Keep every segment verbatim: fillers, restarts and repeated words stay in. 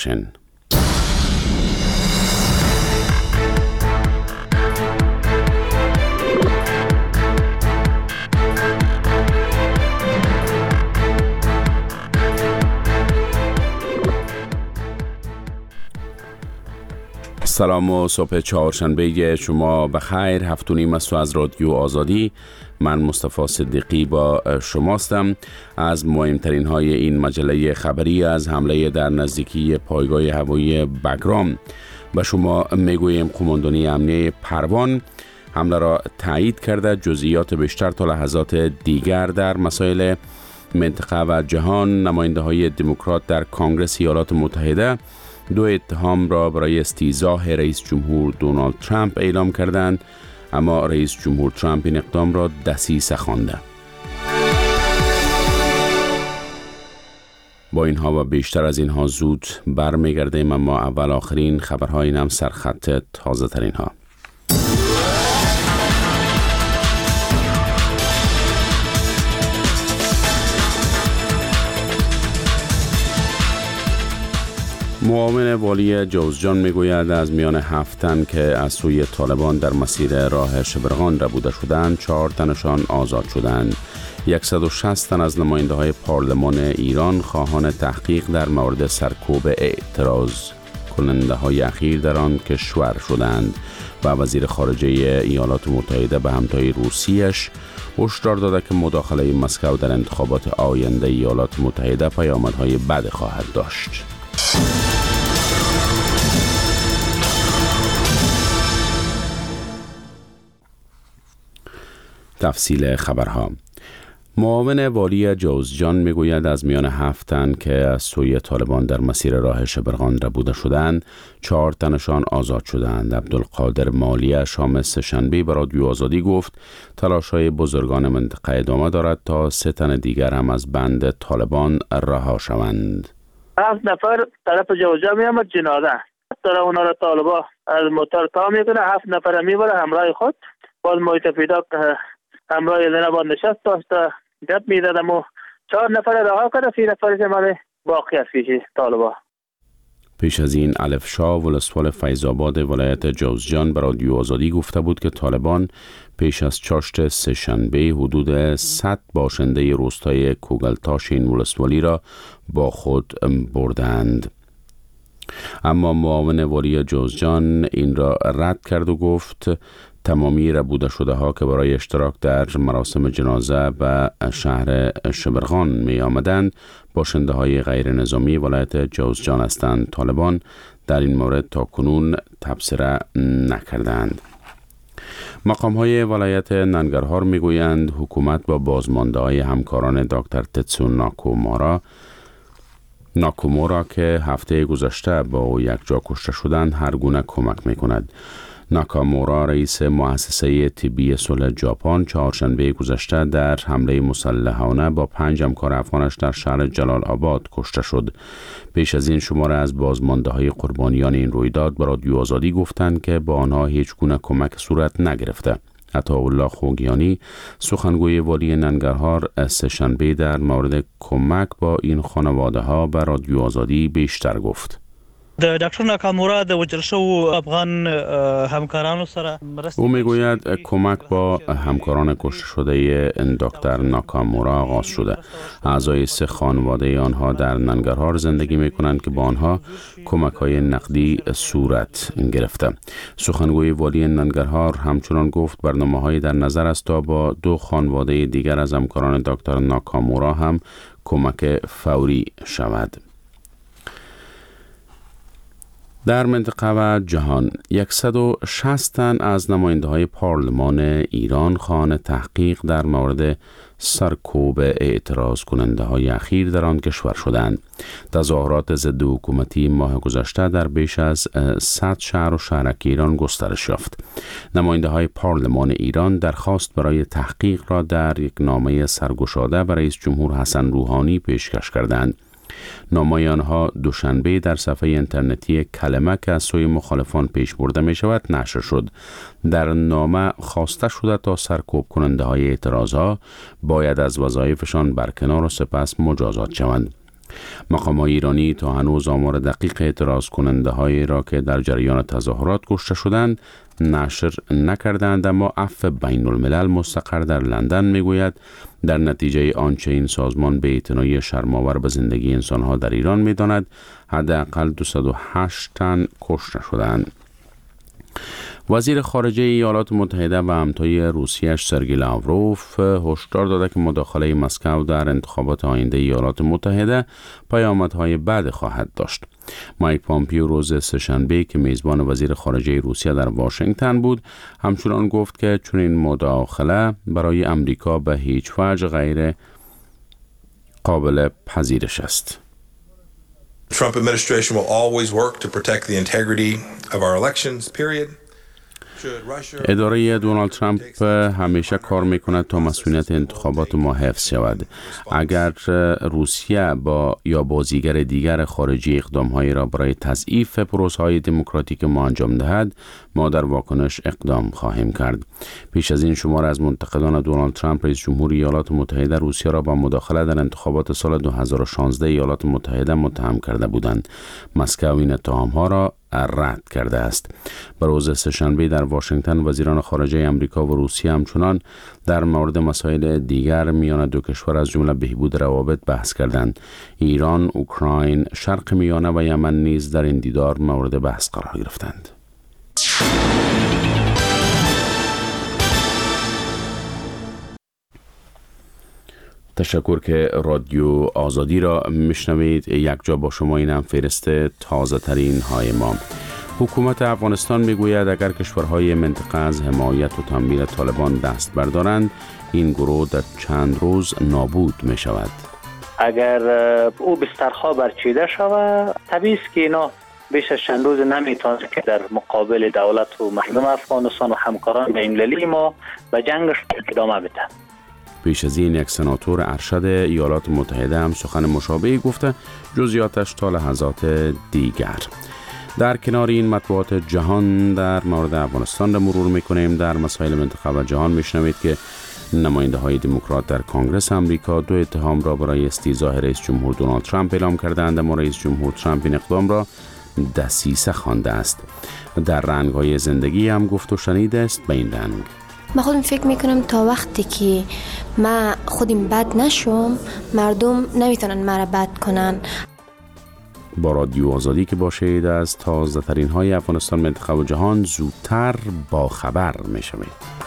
سلام و صبح چهارشنبه شما بخیر. هفت و نیم است و از رادیو آزادی من مصطفی صدیقی با شماستم. از مهمترین های این مجله خبری از حمله در نزدیکی پایگاه هوایی بگرام به شما میگوییم. قماندانی امنیه پروان حمله را تایید کرده. جزئیات بیشتر تا لحظات دیگر. در مسائل منطقه و جهان، نماینده های دموکرات در کنگره ایالات متحده دو اتهام را برای استیضاح رئیس جمهور دونالد ترامپ اعلام کردند، اما رئیس جمهور ترامپ این اقدام را دسیسه خوانده. با اینها و بیشتر از اینها زود برمیگردیم، اما اول آخرین خبرهای این هم سرخط تازه ترین ها. معاون والی جوزجان میگوید از میان هفت تن که از سوی طالبان در مسیر راه شبرغان ربوده شدند، چهار تنشان آزاد شدند. صد و شصت تن از نماینده های پارلمان ایران خواهان تحقیق در مورد سرکوب اعتراض کننده های اخیر در آن کشور شدند و وزیر خارجه ایالات متحده به همتای روسیش هشدار داده که مداخله مسکو در انتخابات آینده ایالات متحده پیامدهای بد خواهد داشت. تفصیل خبرها. معاون والی جوزجان میگوید از میان هفت تن که از سوی طالبان در مسیر راه شبرغان ربوده شدند، چهار تنشان آزاد شدند. عبدالقادر مالی شام سه‌شنبه به رادیو آزادی گفت تلاش‌های بزرگان منطقه ادامه دارد تا سه تن دیگر هم از بند طالبان رها شوند. هفت نفر طرف جوزجان میامد جنازه داره، اونا را طالبا از موتور تا میکنه، هفت نفر میبره همراه خود. باز محیط پیدا همراه زنه با نشست داشت گپ میدادم و چهار نفر رها کرده، سی نفر جمعه باقی از پیش طالبا. پیش از این الف شاه ولسوال فیض‌آباد ولایت جوزجان به رادیو آزادی گفته بود که طالبان پیش از چاشت سه‌شنبه حدود صد باشنده روستای کوگلتاش این ولسوالی را با خود بردند. اما معاون والی جوزجان این را رد کرد و گفت تمامی ربوده شده ها که برای اشتراک در مراسم جنازه به شهر شبرغان می آمدند باشنده های غیر نظامی ولایت جوزجان هستند. طالبان در این مورد تا کنون تبصره نکردند. مقام های ولایت ننگرهار می گویند حکومت با بازمانده های همکاران دکتر تتسو ناکامورا ناکامورا که هفته گذشته با او یک جا کشته شدند هر گونه کمک می کند. ناکامورا رئیس مؤسسه طبی صلح ژاپن چهارشنبه گذشته در حمله مسلحانه با پنج همکار افغانش در شهر جلال آباد کشته شد. پیش از این شماره از بازمانده های قربانیان این رویداد به رادیو آزادی گفتند که با آنها هیچ گونه کمک صورت نگرفته. عطاالله خوگیانی سخنگوی والی ننگرهار سه‌شنبه در مورد کمک با این خانواده ها به رادیو آزادی بیشتر گفت. د ډاکټر ناکامورا د وژل شوو افغان همکارانو سره او میگوید کمک با همکاران کشته شده دکتر ناکامورا آغاز شده. اعضای سه خانواده آنها در ننگرهار زندگی میکنند که با آنها کمک های نقدی صورت گرفته. سخنگوی والی ننگرهار همچنان گفت برنامه‌هایی در نظر است تا با دو خانواده دیگر از همکاران دکتر ناکامورا هم کمک فوری شود. در منطقه و جهان صد و شصت تن از نماینده های پارلمان ایران خواهان تحقیق در مورد سرکوب اعتراض کننده های اخیر در آن کشور شدند. تظاهرات ضد حکومتی ماه گذشته در بیش از صد شهر و شهرک ایران گسترش یافت. نماینده های پارلمان ایران درخواست برای تحقیق را در یک نامه سرگشاده برای رئیس جمهور حسن روحانی پیشکش کردند. نامه آنها دوشنبه در صفحه اینترنتی کلمه که از سوی مخالفان پیش برده می شود نشر شد. در نامه خواسته شده تا سرکوب کننده های اعتراض ها باید از وظایفشان برکنار و سپس مجازات شوند. مقام‌های ایرانی تا هنوز آمار دقیق اعتراض کننده هایی را که در جریان تظاهرات کشته شدند نشر نکردند، اما عفو بین الملل مستقر در لندن میگوید در نتیجه آنچه این سازمان به اعتنای شرم‌آور به زندگی انسانها در ایران می‌داند حداقل دویست و هشت تن کشته شدند. وزیر خارجه ایالات متحده و همتای روسیه‌اش سرگئی لاوروف هشدار داده که مداخله مسکو در انتخابات آینده ایالات متحده پیامدهای بد خواهد داشت. مایک پامپیو روز سه‌شنبه که میزبان وزیر خارجه روسیه در واشنگتن بود، همچنان گفت که چنین مداخله برای امریکا به هیچ وجه غیر قابل پذیرش است. The Trump administration will always work to protect the integrity of our elections, period. اداره دونالد ترامپ همیشه کار میکند تا مسئولیت انتخابات ما حفظ شود. اگر روسیه با یا بازیگر دیگر خارجی اقدامهایی را برای تضعیف پروسه‌های دموکراتیک ما انجام دهد، ما در واکنش اقدام خواهیم کرد. پیش از این شمار از منتقدان دونالد ترامپ رئیس جمهور ایالات متحده روسیه را با مداخله در انتخابات سال دو هزار و شانزده ایالات متحده متهم کرده بودند. مسکو این اتهام‌ها را رد کرده است. بر روز سه‌شنبه در واشنگتن وزیران خارجه آمریکا و روسیه همچنان در مورد مسائل دیگر میان دو کشور از جمله بهبود روابط بحث کردند. ایران، اوکراین، شرق میانه و یمن نیز در این دیدار مورد بحث قرار گرفتند. تشکر که رادیو آزادی را میشنوید. یک جا با شما این هم فهرست تازه ترین های ما. حکومت افغانستان میگوید اگر کشورهای منطقه از حمایت و تمویل طالبان دست بردارند، این گروه در چند روز نابود می شود. اگر او بسترها برچیده شود، طبیعی است که اینا بیش از چند روز نمیتونه که در مقابل دولت و مردم افغانستان و همکاران بین‌المللی ما به جنگش ادامه بدن. پیش از این یک سناتور ارشد ایالات متحده هم سخن مشابهی گفته، جزئیاتش تا لحظات دیگر. در کنار این مطبوعات جهان در مورد افغانستان را مرور میکنیم. در مسائل منطقه و جهان میشنوید که نماینده های دموکرات در کنگره آمریکا دو اتهام را برای استیضاح رئیس جمهور دونالد ترامپ اعلام کردند، اما رئیس جمهور ترامپ این اقدام را دسیسه خوانده است. در رنگ‌های زندگی هم گفت و شنیده است به این رنگ: من خودم فکر میکنم تا وقتی که من خودم بد نشم، مردم نمیتونن مرا بد کنن. با رادیو آزادی که باشید از تازه ترین های افغانستان، منطقه و جهان زودتر با خبر میشوید.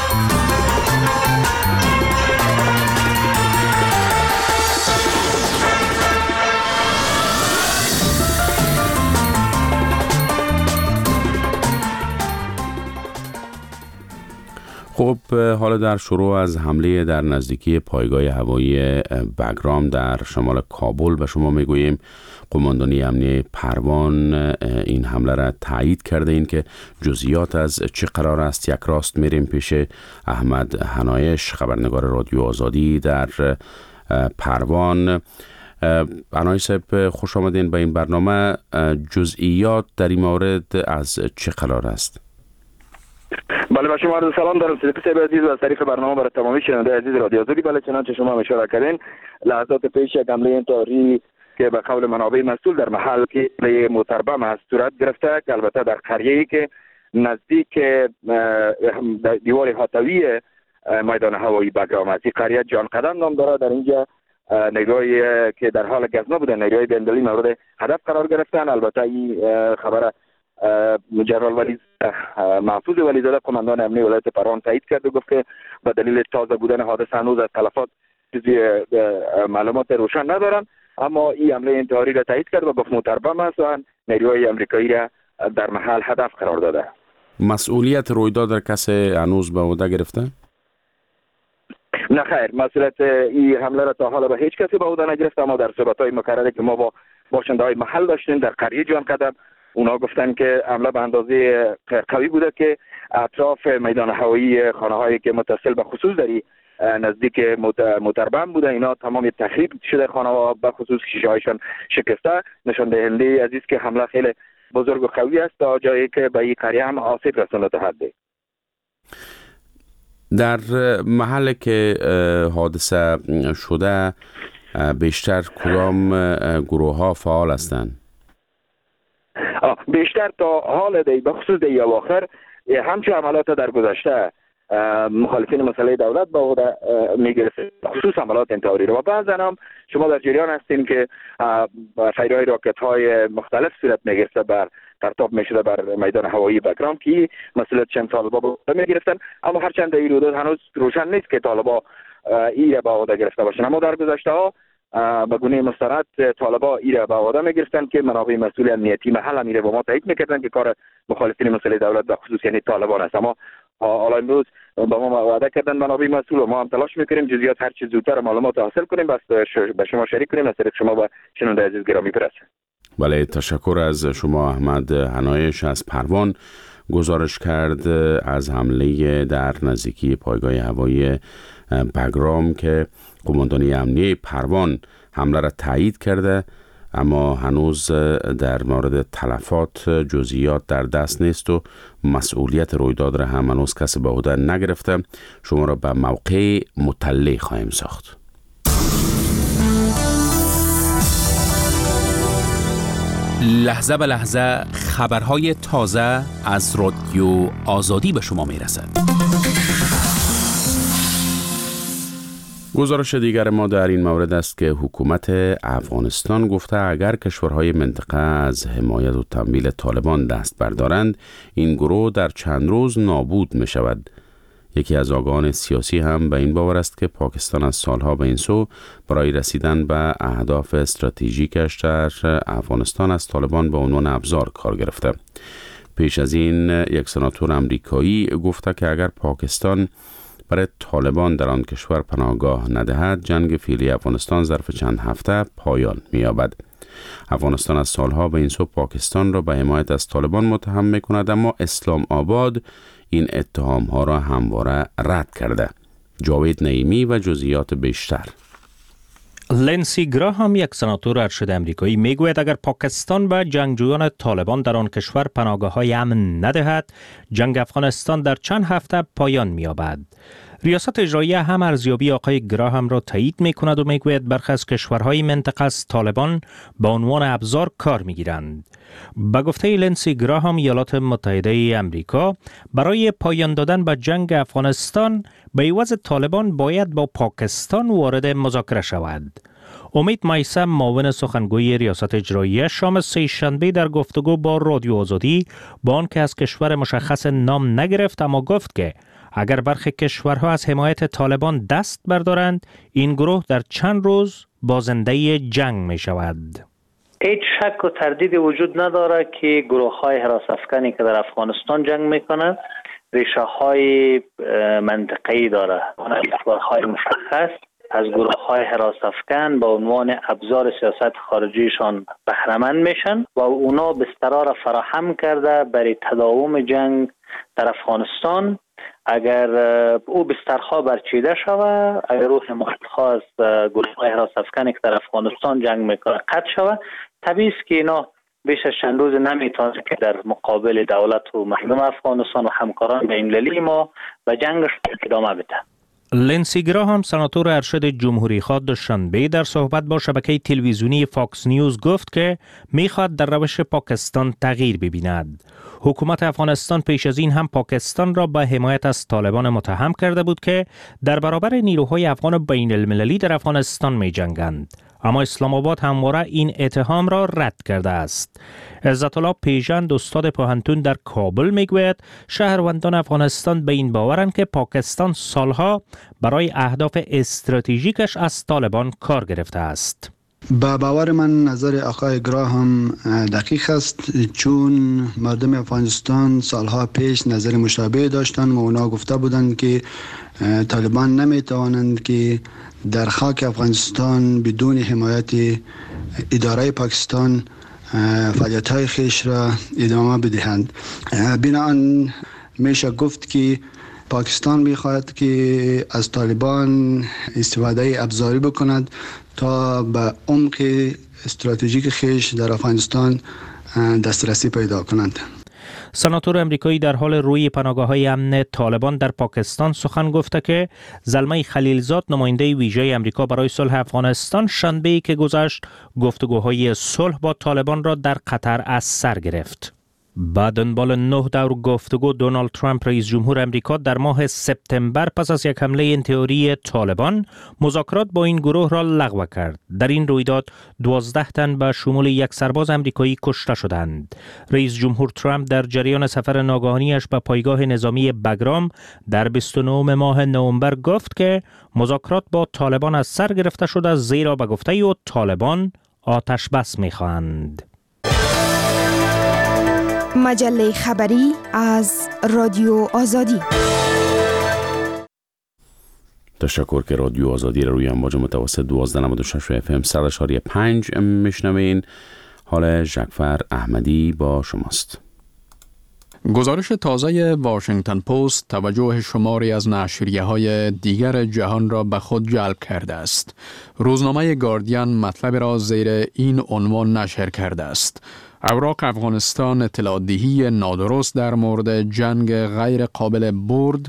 خب حالا در شروع از حمله در نزدیکی پایگاه هوایی بگرام در شمال کابل به شما میگوییم قماندانی امنیه پروان این حمله را تایید کرده. این که جزئیات از چه قرار است یک راست میریم پیش احمد حنایش، خبرنگار رادیو آزادی در پروان. حنایش صاحب خوش آمدین به این برنامه. جزئیات در این مورد از چه قرار است؟ بله، با شما عرض سلام دارم صدیق صاحب عزیز و از طریق برنامه برای تمامی شنونده عزیز رادیو آزادی. بله، چنانچه شما اشاره کردین، لحظات پیش یک حمله انتحاری که به قول منابع مسئول در محل که موتربم است صورت گرفته، که البته در قریه‌ای که نزدیک دیوار حاتوی میدان هوایی بگرام است. این قریه جان قدم نام دارد. در اینجا نیروهای که در حال گزمه بودن، نیروهای بندلی مورد هدف قرار گرفتن. البته این خبر جنرال ولی محفوظ ولیزاده قماندان امنیه ولایت پروان تایید کرد و گفت که به دلیل تازه بودن حادثه هنوز از تلفات چیزی معلومات روشن ندارن، اما این حمله انتحاری را تایید کرد و گفت موتربم است و نیروهای آمریکایی را در محل هدف قرار داده. مسئولیت رویداد در کسی هنوز به عهده گرفته؟ نه خیر، مسئولیت این حمله را تا حالا به هیچ کسی به عهده نگرفته، اما در صحبت‌های مکرره که ما با باشنده‌های محل داشتیم در قریه جان قدم، اونا گفتن که حمله به اندازه قوی بوده که اطراف میدان هوایی خانه‌هایی که متصل به خصوص داری نزدیک موتربم بوده، اینا تمام تخریب شده، خانه‌ها به خصوص شیشه‌هایشان شکسته، نشان دهنده از است که حمله خیلی بزرگ و قوی است تا جایی که به این قریه هم آسیب رسانده خواهد. در محل که حادثه شده بیشتر کدام گروه ها فعال هستند؟ بیشتر تا حال دی بخصوص دی اواخر همچون عملات در گذشته مخالفین مسئله دولت با خود میگرفت، خصوص عملات انتحاری رو. و بعضا هم شما در جریان هستین که فیرهای راکت های مختلف صورت میگرفته بر ترتاب میشده بر میدان هوایی بگرام که مسئولیت چند طالبا با میگرفتن، اما هرچند این رویداد هنوز روشن نیست که طالبا ایره با عهده گرفته باشن. اما در گذشته ها به گونه مستند طالبا ایره با عهده میگرفتن که منابع مسئول امنیتی محل میره با ما تایید میکردن که کار مخالفین مسئله دولت به خصوص یعنی طالبان است. اما حالا امروز با ما وعده کردن منابع مسئول و ما هم تلاش میکنیم جزئیات هر چه زودتر معلومات حاصل کنیم بس به شما شریک کنیم از طریق شما و شنونده عزیز گرامی برسه. بله، تشکر از شما. احمد حنایش از پروان گزارش کرد از حمله در نزدیکی پایگاه هوایی بگرام که قماندانی امنیه پروان حمله را تایید کرده، اما هنوز در مورد تلفات جزئیات در دست نیست و مسئولیت رویداد را هم هنوز کسی به عهده نگرفته. شما را به موقع مطلع خواهیم ساخت. لحظه به لحظه خبرهای تازه از رادیو آزادی به شما می رسد. گزارش دیگر ما در این مورد است که حکومت افغانستان گفته اگر کشورهای منطقه از حمایت و تمویل طالبان دست بردارند این گروه در چند روز نابود می شود. یکی از آگاهان سیاسی هم به این باور است که پاکستان از سالها به این سو برای رسیدن به اهداف استراتژیکش در افغانستان از طالبان به عنوان ابزار کار گرفته. پیش از این یک سناتور امریکایی گفته که اگر پاکستان برای طالبان در آن کشور پناهگاه ندهد جنگ فعلی افغانستان ظرف چند هفته پایان می‌یابد. افغانستان از سالها به این سو پاکستان را به حمایت از طالبان متهم می‌کند، اما اسلام آباد این اتهام ها را همواره رد کرده. جاوید نعیمی و جزئیات بیشتر. لنسی گراهام یک سناتور ارشد امریکایی میگوید اگر پاکستان به جنگجویان طالبان در آن کشور پناهگاه‌های امن ندهد جنگ افغانستان در چند هفته پایان می‌یابد. ریاست اجراییه هم ارزیابی آقای گراهام را تایید می‌کند و میگوید برخی از کشورهای منطقه از طالبان به عنوان ابزار کار می‌گیرند. با گفته لنسی گراهام ایالات متحده امریکا برای پایان دادن به جنگ افغانستان به عوض طالبان باید با پاکستان وارد مذاکره شود. امید مایسم معاون سخنگوی ریاست اجراییه شام سه‌شنبه در گفتگو با رادیو آزادی با آنکه از کشور مشخص نام نگرفت اما گفت که اگر برخی کشورها از حمایت طالبان دست بردارند این گروه در چند روز بازنده جنگ می شود. هیچ شک و تردیدی وجود نداره که گروه های حراس افکنی که در افغانستان جنگ میکنند ریشه های منطقه‌ای داره. گروه های مشخص از گروه های حراس افکن با عنوان ابزار سیاست خارجیشان بهره‌مند میشن و اونا بسترها را فراهم کرده برای تداوم جنگ در افغانستان. اگر او بسترها برچیده شود، اگر روح مخالفها از گروه های حراس افکنی که در افغانستان جنگ میکنه قطع شود، طبیعی است که اینا بیش از چند روز نمیتونه که در مقابل دولت و مردم افغانستان و همکاران بین‌المللی ما و جنگش ادامه بده. لنسی گراهام سناتور ارشد جمهوری خواه دوشنبه در صحبت با شبکه تلویزیونی فاکس نیوز گفت که میخواد در روش پاکستان تغییر ببیند. حکومت افغانستان پیش از این هم پاکستان را به حمایت از طالبان متهم کرده بود که در برابر نیروهای افغان بین المللی در افغانستان می جنگند. اما اسلام آباد همواره این اتهام را رد کرده است. عزت الله پیژند استاد پوهنتون در کابل میگوید شهروندان افغانستان به این باورند که پاکستان سالها برای اهداف استراتژیکش از طالبان کار گرفته است. با باور من نظر آقای گراهام دقیق است، چون مردم افغانستان سالها پیش نظر مشابه داشتند و اونا گفته بودند که طالبان نمیتوانند که در خاک افغانستان بدون حمایت اداره پاکستان فعالیت‌های خیش را ادامه بدهند. بنابراین میشه گفت که پاکستان میخواهد که از طالبان استفاده ابزاری بکند تا به عمق استراتژیک خیش در افغانستان دسترسی پیدا کنند. سناتور امریکایی در حال روی پناهگاه‌های امن طالبان در پاکستان سخن گفته که زلمه خلیلزاد نماینده ویژه امریکا برای صلح افغانستان شنبه‌ای که گذشت گفتگوهای صلح با طالبان را در قطر از سر گرفت. با دنبال نه دور گفتگو دونالد ترامپ رئیس جمهور امریکا در ماه سپتامبر پس از یک حمله انتحاری طالبان مذاکرات با این گروه را لغو کرد. در این رویداد دوازده تن به شمول یک سرباز امریکایی کشته شدند. رئیس جمهور ترامپ در جریان سفر ناگهانیش به پایگاه نظامی بگرام در بیست و نه ماه نوامبر گفت که مذاکرات با طالبان از سر گرفته شده، زیرا به گفته او طالبان آتش بس می‌خواهند. مجله خبری از رادیو آزادی. تشکر که رادیو آزادی را روی امواج متوسط دوازده ممیز و شش اف ام صد و پنج میشنوین. حال ژکفر احمدی با شماست. گزارش تازه واشنگتن پست توجه شماری از نشریه‌های دیگر جهان را به خود جلب کرده است. روزنامه گاردین مطلب را زیر این عنوان نشر کرده است: اوراق افغانستان اطلاع‌دهی نادرست در مورد جنگ غیر قابل برد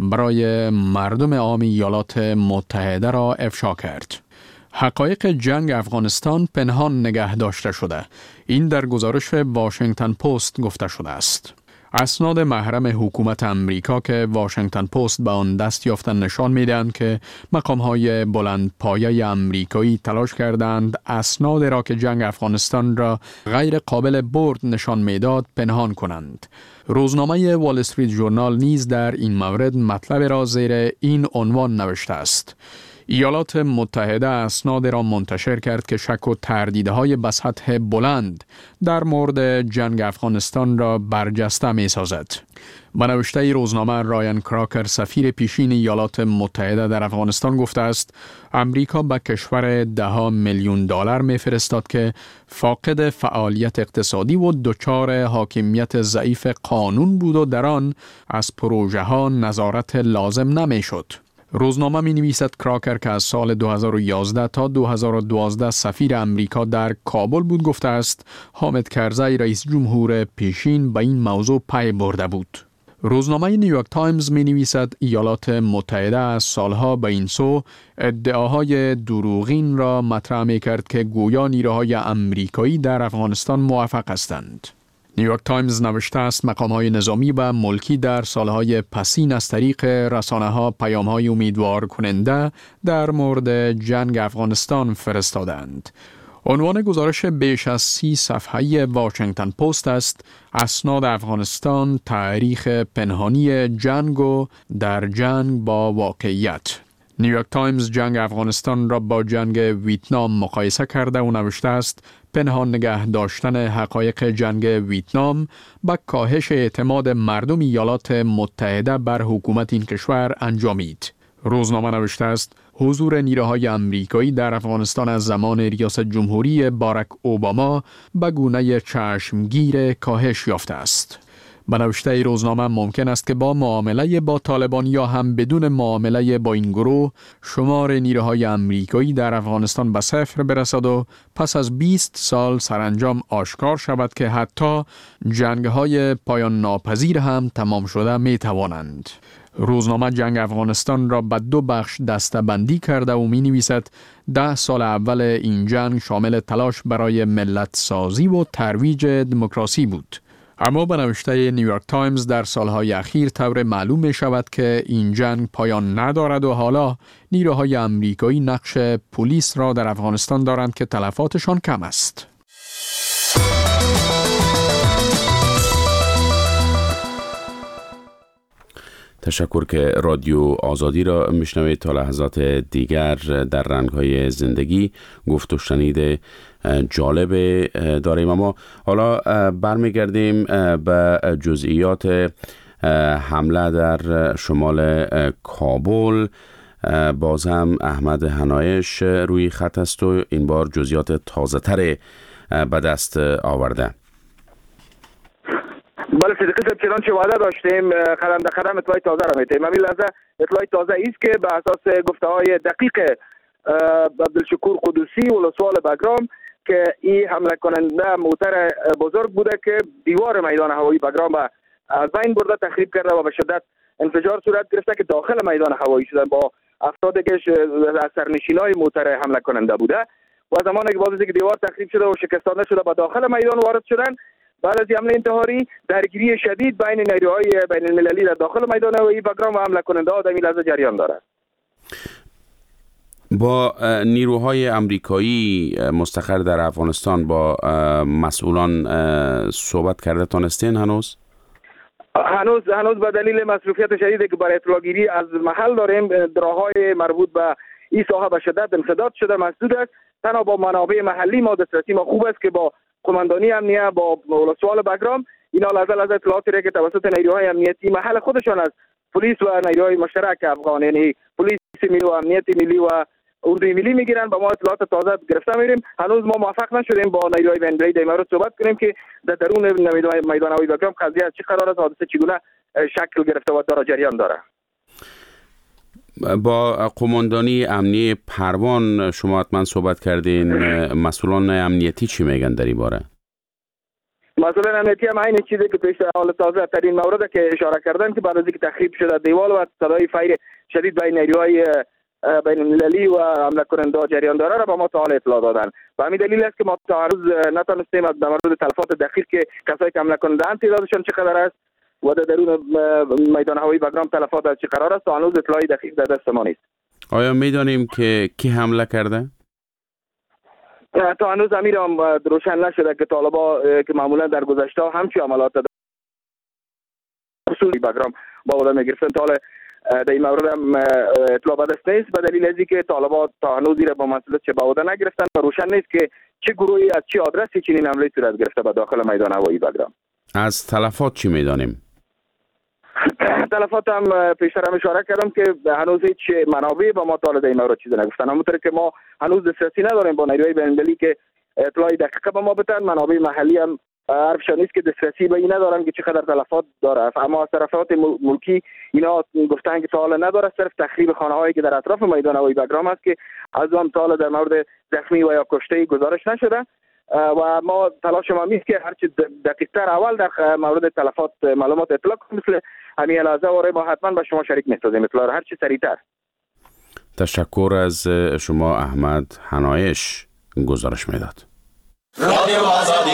برای مردم عام ایالات متحده را افشا کرد. حقایق جنگ افغانستان پنهان نگه داشته شده. این در گزارش واشنگتن پست گفته شده است. اسناد محرم حکومت امریکا که واشنگتن پست به آن دست یافتن نشان می‌دهند که مقام‌های بلندپایه امریکایی تلاش کردند اسناد را که جنگ افغانستان را غیر قابل برد نشان می‌داد پنهان کنند. روزنامه وال استریت ژورنال نیز در این مورد مطلب را زیر این عنوان نوشته است: ایالات متحده اسناد را منتشر کرد که شک و تردیدهای به سطح بلند در مورد جنگ افغانستان را برجسته می سازد. به نوشته روزنامه رایان کراکر سفیر پیشین ایالات متحده در افغانستان گفته است امریکا به کشور ده ها میلیون دلار می فرستاد که فاقد فعالیت اقتصادی و دچار حاکمیت ضعیف قانون بود و در آن از پروژه ها نظارت لازم نمی شد. روزنامه می نویسد کراکر که از سال دو هزار و یازده تا دو هزار و دوازده سفیر امریکا در کابل بود گفته است حامد کرزی رئیس جمهور پیشین به این موضوع پی برده بود. روزنامه نیویورک تایمز می نویسد ایالات متحده از سالها به این سو ادعاهای دروغین را مطرح می کرد که گویا نیروهای امریکایی در افغانستان موفق هستند. نیویورک تایمز نوشته است مقام‌های نظامی و ملکی در سالهای پسین از طریق رسانه‌ها پیام‌های امیدوار کننده در مورد جنگ افغانستان فرستادند. عنوان گزارش بیش از سی صفحه‌ای واشنگتن پست است: اسناد افغانستان، تاریخ پنهانی جنگ و در جنگ با واقعیت. نیویورک تایمز جنگ افغانستان را با جنگ ویتنام مقایسه کرده و نوشته است پنهان نگه داشتن حقایق جنگ ویتنام با کاهش اعتماد مردم ایالات متحده بر حکومت این کشور انجامید. روزنامه نوشته است حضور نیروهای امریکایی در افغانستان از زمان ریاست جمهوری باراک اوباما به گونه چشمگیر کاهش یافته است. به نوشته روزنامه ممکن است که با معامله با طالبان یا هم بدون معامله با این گروه شمار نیروهای امریکایی در افغانستان به صفر برسد و پس از بیست سال سرانجام آشکار شود که حتی جنگ‌های پایان ناپذیر هم تمام شده می توانند. روزنامه جنگ افغانستان را به دو بخش دسته‌بندی کرده و می نویسد ده سال اول این جنگ شامل تلاش برای ملت سازی و ترویج دموکراسی بود. اما به نوشته نیویورک تایمز در سالهای اخیر طور معلوم می شود که این جنگ پایان ندارد و حالا نیروهای امریکایی نقش پلیس را در افغانستان دارند که تلفاتشان کم است. تشکر که رادیو آزادی را میشنوید. تا لحظات دیگر در رنگ‌های زندگی گفت و شنید جالب داریم، اما حالا برمیگردیم به جزئیات حمله در شمال کابل. باز هم احمد حنایش روی خط است و این بار جزئیات تازه تر به دست آورده. بله صدیقی صاحب، چنانچه وعده داشتیم قدم به قدم اطلاع تازه را میتیم. همین لحظه اطلاع تازه است که به اساس گفته های دقیق عبدالشکور قدوسی ولسوال بگرام که این حمله کننده موتر بزرگ بوده که دیوار میدان هوایی بگرام از بین برده، تخریب کرده و به شدت انفجار صورت گرفته که داخل میدان هوایی شدن با افرادی که از سرنشینای موتر حمله کننده بوده و زمانی که بعد از اینکه دیوار تخریب شده و شکستانده شده به داخل میدان وارد شدن. بعد از حمله انتحاری درگیری شدید بین نیروهای بین المللی در داخل میدان هوایی بگرام و حمله کننده ها در این لحظه جریان دارد. با نیروهای امریکایی مستقر در افغانستان با مسئولان صحبت کرده تانستین هنوز؟ هنوز هنوز به دلیل مصروفیت شدیدی که برای اطلاع گیری از محل داریم، راههای مربوط به این ساحه به شدت انسداد شده مسدود است. تنها با منابع محلی ما دسترسی ما خوب است که با قماندانی امنیه با ولسوال بگرام اینا لحظه لحظه اطلاعاتی را که توسط نیروهای امنیتی محل خودشان از پلیس و نیروهای مشترک افغان یعنی پلیس ملی و امنیت ملی و اردوی ملی میگیرن با ما اطلاعات تازه گرفته میریم. هنوز ما موفق نشدیم با نیروهای بین‌المللی در مورد صحبت کنیم که در درون میدان هوایی بگرام قضیه از چه قرار است، حادثه چگونه شکل گرفته و داره جریان داره. با قماندانی امنیه پروان شما حتما صحبت کردین، مسئولان امنیتی چی میگن در این باره؟ مسئولان امنیتی هم این چیزی که پیش حال تازه ترین مورد که اشاره کردن که بعد از اینکه تخریب شده دیوال و صدای فایر شدید بین نیروهای بین المللی و حمله کننده جریان داره را با ما تا حال اطلاع دادن و همین دلیل است که ما تا هنوز نتونستیم از در مورد تلفات دقیق که کسایی که حمله کننده تعدادشان چقدر است و در درون میدان هوایی بگرام تلفات از چه قرار است تا هنوز اطلاعی دقیق در دست ما نیست. آیا میدانیم که کی حمله کرده؟ تا هنوز امیر هم روشن نشده که طالبا که معمولا در گذشته همچین عملات اصولی بگرام با آدم میگرفتن تا در این مورد هم اطلاع به دست نیست به دلیل از اینکه طالبان تا هنوز را با مسئولیت چه باوده نگرفتن و روشن نیست که چه گروهی از چه آدرسی چنین حمله صورت گرفته به داخل میدان هوایی بگرام. از تلفات چی میدانیم؟ تلفات هم پیشتر هم اشاره کردم که هنوز هیچ منابع با ما تا در این مورد چیزی نگفتن، همونطور که ما هنوز دسترسی نداریم با نیروهای بین‌المللی که اطلاعی دقیقه به ما بدن. منابع محلی هم حرفشان نیست که دسترسی به این ندارن که چقدر تلفات داره، اما از طرفات ملکی اینا گفتن که تا حالا نداره، صرف تخریب خانه‌هایی که در اطراف میدان هوایی بگرام است که از آن تا حالا در مورد زخمی و یا کشته گزارش نشده و ما تلاش ما میست که هرچی دقیق‌تر اول در مورد تلفات معلومات اطلاع کنیم. مثل همین لحظه واره ما حتما به شما شریک می‌سازیم اطلاع هرچی سریعتر. تشکر از شما احمد حنایش گزارش میداد. رادیو آزادی.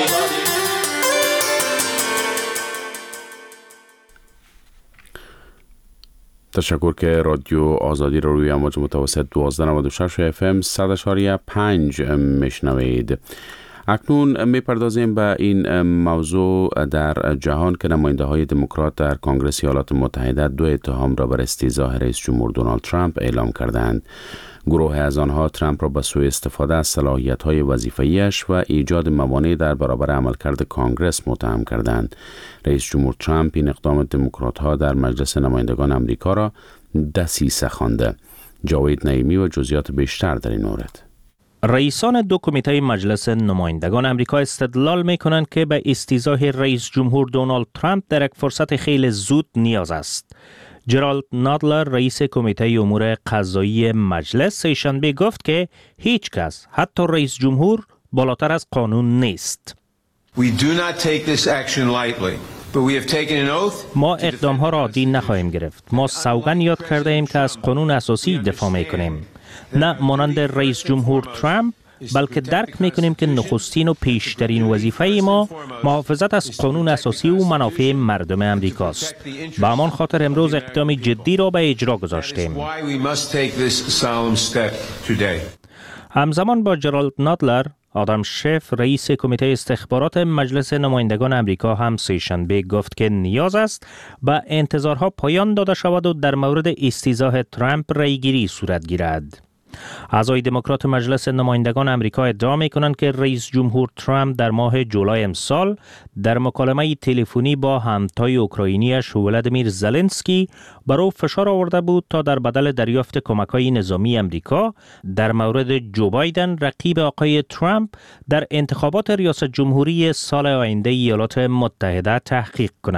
تشکر که رادیو آزادی رو روی امواج متوسط دوازده نود و شش اف ام صد اشاریه پنج میشنوید. اکنون میپردازیم به این موضوع در جهان که نماینده های دموکرات در کنگره ایالات متحده دو اتهام را بر استیضاح رئیس جمهور دونالد ترامپ اعلام کردند. گروه از آنها ترامپ را به سوء استفاده از صلاحیت‌های وظیفه‌ایش و ایجاد موانع در برابر عملکرد کانگرس متهم کردند. رئیس جمهور ترامپ این اقدام دموکرات‌ها در مجلس نمایندگان آمریکا را دسیسه خوانده. جاوید نعیمی و جزئیات بیشتر در این مورد. رئیسان دو کمیته مجلس نمایندگان آمریکا استدلال می‌کنند که به استیضاح رئیس جمهور دونالد ترامپ در یک فرصت خیلی زود نیاز است. جرالد نادلر رئیس کمیته امور قضایی مجلس سه‌شنبه گفت که هیچ کس حتی رئیس جمهور بالاتر از قانون نیست. ما اقدام ها را عادی نخواهیم گرفت. ما سوگند یاد کرده ایم که از قانون اساسی دفاع میکنیم، نه مانند رئیس جمهور ترامپ، بلکه درک میکنیم که نخستین و پیشترین وظیفه ما محافظت از قانون اساسی و منافع مردم امریکاست. به همان خاطر امروز اقدام جدی را به اجرا گذاشتیم. همزمان با جرالد نادلر، آدم شف رئیس کمیته استخبارات مجلس نمایندگان آمریکا هم سه‌شنبه گفت که نیاز است به انتظارها پایان داده شود و در مورد استیضاح ترامپ رأیگیری صورت گیرد. اعضای دموکرات مجلس نمایندگان آمریکا ادعا می‌کنند که رئیس جمهور ترامپ در ماه جولای امسال در مکالمه تلفنی با همتای اوکراینیش ولادیمیر زلنسکی بر او فشار آورده بود تا در بدل دریافت کمک‌های نظامی آمریکا در مورد جو بایدن رقیب آقای ترامپ در انتخابات ریاست جمهوری سال آینده ایالات متحده تحقیق کند.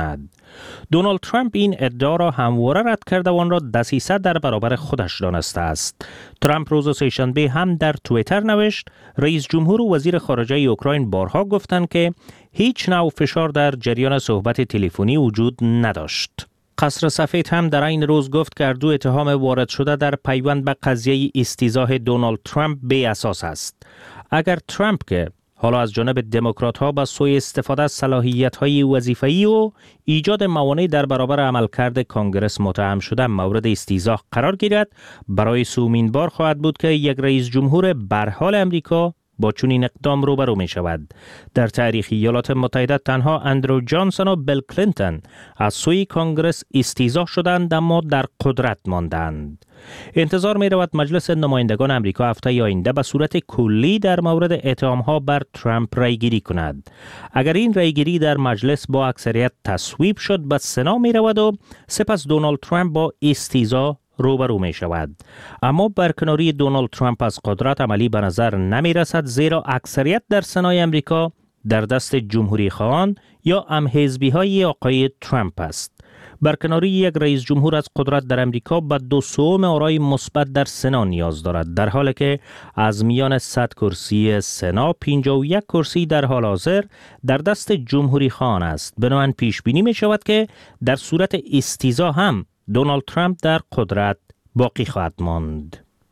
دونالد ترامپ این ادعا را همواره رد کرده و آن را دسیسه در برابر خودش دانسته است. ترامپ روز سه‌شنبه هم در توییتر نوشت رئیس جمهور و وزیر خارجه اوکراین بارها گفتند که هیچ نوع فشار در جریان صحبت تلفنی وجود نداشت. قصر سفید هم در این روز گفت که دو اتهام وارد شده در پیوند به قضیه استیضاح دونالد ترامپ بی اساس است. اگر ترامپ که حالا از جانب دموکرات‌ها با سوء استفاده از صلاحیت‌های وظیفه‌ای و ایجاد موانع در برابر عملکرد کنگره متهم شده مورد استیضاح قرار گیرد، برای سومین بار خواهد بود که یک رئیس جمهور برحال امریکا با چنین اقدام روبرو می شود. در تاریخ ایالات متحده تنها اندرو جانسون و بیل کلینتون از سوی کنگره استیضاح شدند اما در قدرت ماندند. انتظار می رود مجلس نمایندگان امریکا هفته آینده به صورت کلی در مورد اتهام‌ها بر ترامپ رایگیری کند. اگر این رایگیری در مجلس با اکثریت تصویب شد به سنا می رود و سپس دونالد ترامپ با استیضاح روبرو می شود. اما برکناری دونالد ترامپ از قدرت عملی به نظر نمی رسد، زیرا اکثریت در سنای امریکا در دست جمهوری خواهان یا هم‌حزبی های آقای ترامپ است. برکناری یک رئیس جمهور از قدرت در امریکا به دو سوم آرای مثبت در سنا نیاز دارد، در حالی که از میان صد کرسی سنا پنجاه و یک کرسی در حال حاضر در دست جمهوری خواهان است. بنابراین پیش بینی می شود که در صورت استیضاح هم دونالد ترامپ در قدرت باقی خواهد ماند.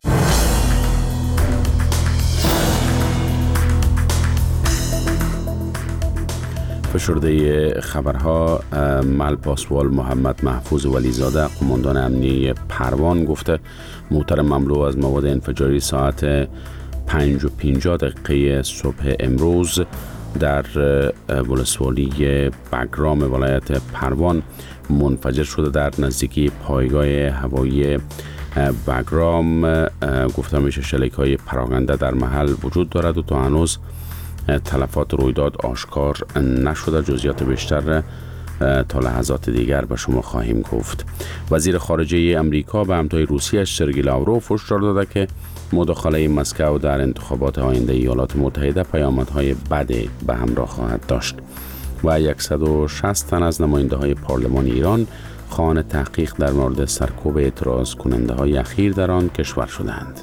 فشرده خبرها مل پاسوال محمد محفوظ ولیزاده قماندان امنیه پروان گفته موتر مملو از مواد انفجاری ساعت پنج و پنجاه دقیقه صبح امروز در ولسوالی بگرام ولایت پروان منفجر شده در نزدیکی پایگاه هوایی بگرام. گفته میشه شلیک های پراکنده در محل وجود دارد و تا هنوز تلفات رویداد آشکار نشده. جزئیات بیشتر تا لحظات دیگر به شما خواهیم گفت. وزیر خارجه امریکا به همتای روسیه سرگئی لاوروف هشدار داده که مداخله مسکو در انتخابات آینده ایالات متحده پیامدهای بدی به همراه خواهد داشت و صد و شصت تن از نماینده های پارلمان ایران خواهان تحقیق در مورد سرکوب اعتراض کننده های اخیر در آن کشور شدند.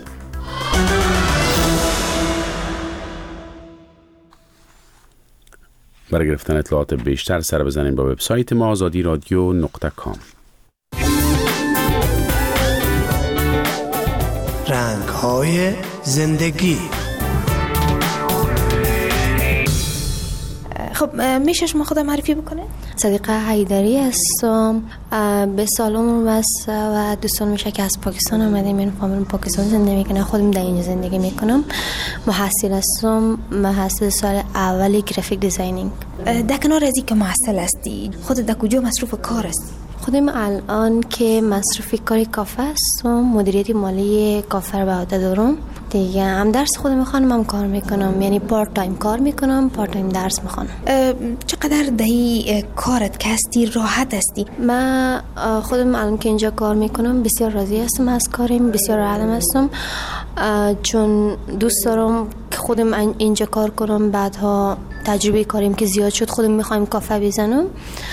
برای گرفتن اطلاعات بیشتر سر بزنید به وبسایت ما آزادی رادیو نقطه کام. رنگ‌های زندگی. خب میشه شما خودم معرفی بکنه؟ صدیقه حیدری هستم، به سالم بس و دوستان میشه که از پاکستان آمدیم. من فامیلم پاکستان زندگی میکنم، خودم در اینجا زندگی میکنم. محصل هستم، محصل سال اولی گرافیک دیزاینینگ. در کنار از این که محصل هستی خودت در کجا مصروف کار هستی؟ خودم الان که مصروف کاری کافه هستم، مدیریت مالی کافه رو به عهده دارم دیگه. هم درس خودم میخوانم هم کار میکنم، یعنی پارت تایم کار میکنم، پارت تایم درس میخوانم. چقدر دهی کارت که هستی راحت هستی؟ من خودم الان که اینجا کار میکنم بسیار راضی هستم از کارم، بسیار راحتم هستم، چون دوست دارم که خودم اینجا کار کنم. بعدها تجربه کاریم که زیاد شد خودم میخوایم کافه بزنم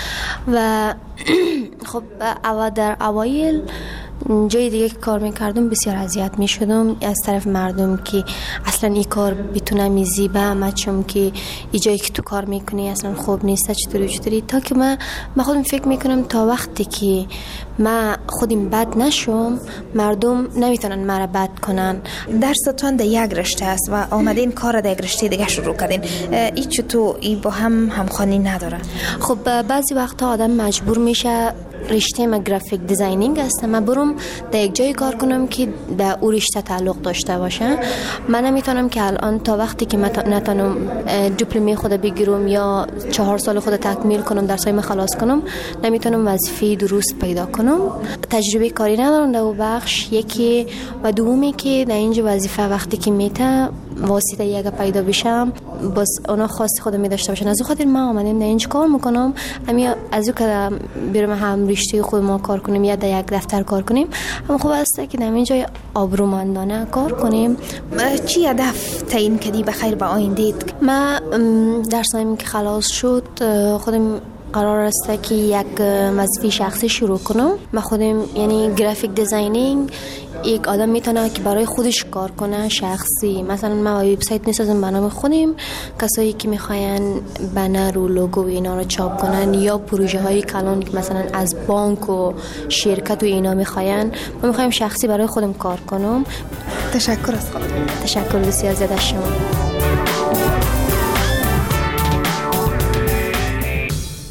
و خب اول در اوایل جای دیگه که کار میکردم بسیار اذیت میشدم از طرف مردم که اصلا این کار بتونه میزیبه اما چون که این جایی که تو کار میکنی اصلا خوب نیست چطوری چطوری، تا که من من خودم فکر میکنم تا وقتی که من خودم بد نشم مردم نمیتونن مرا بد کنن. درستون در یک رشته است و آمدین کار در یک رشته دیگه شروع کردین، این چطور این با هم همخوانی نداره؟ خب بعضی وقتا آدم مجبور میشه. رشته ما گرافیک دیزاینینگ است، من برم در یک جای کار کنم که در او رشته تعلق داشته باشه. من نمیتونم که الان تا وقتی که من نتونم دیپلم خود بگیرم یا چهار سال خود تکمیل کنم درسای من خلاص کنم نمیتونم وظیفه درست پیدا کنم. تجربه کاری ندارم در اون بخش یکی و دومی که در اینجا وظیفه وقتی که میته واسطه یک پیدا بشم باز اونا خواست خودم می داشته باشن. از اون خاطر من آمدم در اینجا کار میکنم. همین از اون که برم هم رشته خود ما کار کنیم یا در یک دفتر کار کنیم هم خوب است که در اینجا آبرومندانه کار کنیم. چی هدف تعیین کردی بخیر به آینده؟ من درسایم که خلاص شد خودم قرار است که یک وظیفه شخصی شروع کنم. من خودم یعنی گرافیک دیزاینینگ یک آدم میتونه که برای خودش کار کنه شخصی. مثلا من وبسایت میسازم به نام خودم، کسایی که میخواین بنر و لوگو و اینا رو چاپ کنن یا پروژه های کلان که مثلا از بانک و شرکت و اینا میخواین، من میخوایم شخصی برای خودم کار کنم. تشکر از خودم. تشکر بسیار زیاد از شما.